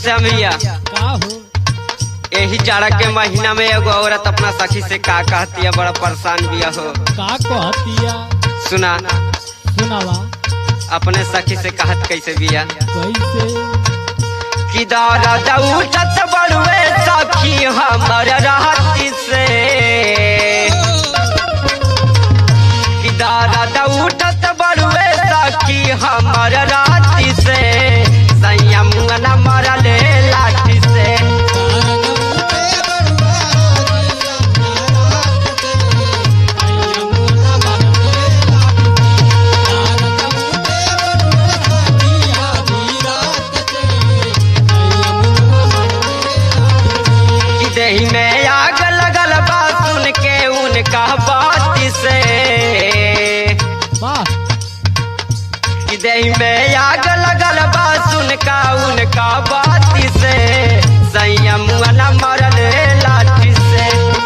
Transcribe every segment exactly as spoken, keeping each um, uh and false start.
से भैया का हो यही जाड़ा के महीना में एगो औरत अपना सखी से का कहती है, बड़ा परेशान बिया हो। का कहतिया सुना सुनावा अपने सखी से कहत कैसे बिया। कैसे कि दर्द उठत बड़ुए सखी हमर राती से, कि दर्द उठत बड़ुए सखी हमर राती से, संयम न मरले लाठी से। देही में आग लगल बा सुन के उनका बात से, वाह कि देही में आग लगल बा सुन का उनका बात से, संयम न मरले लाठी से।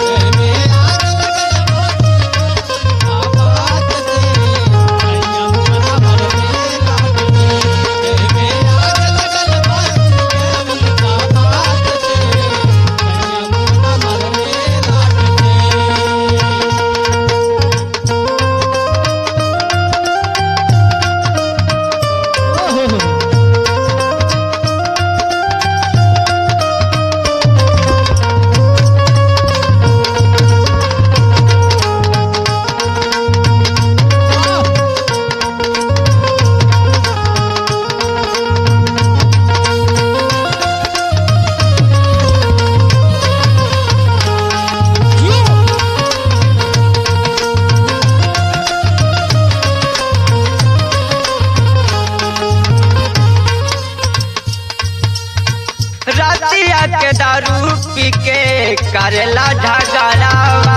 रातिया के दारू पी के करेला झगड़ावा,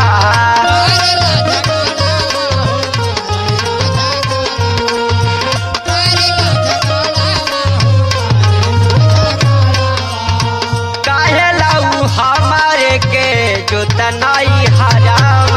काहेला उ हमारे के जो तनाई हरावा।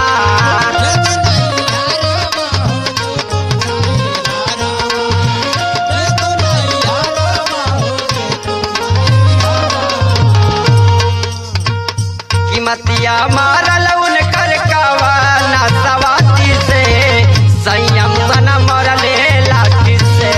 मतिया मारल उनकर कवाना सवाती से, संयम न मरले लाठी से।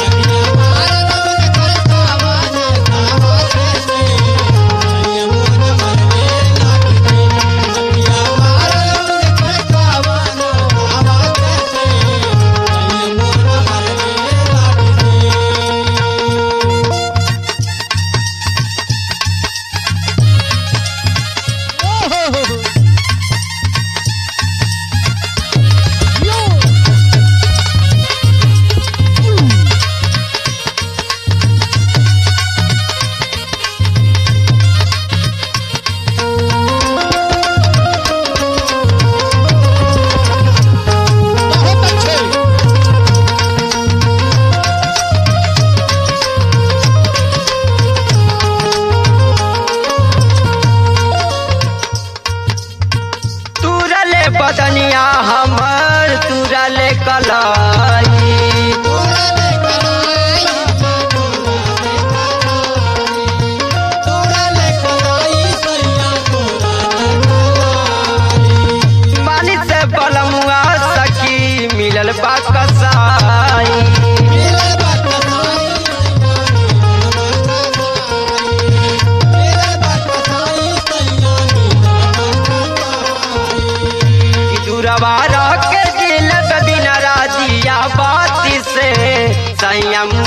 बदनिया हमर तुरले कलाई, पानी से बलमुआ सखी मिलल बा कसाई। दूरवा रह के दिल बिना राजिया बाती से, संयम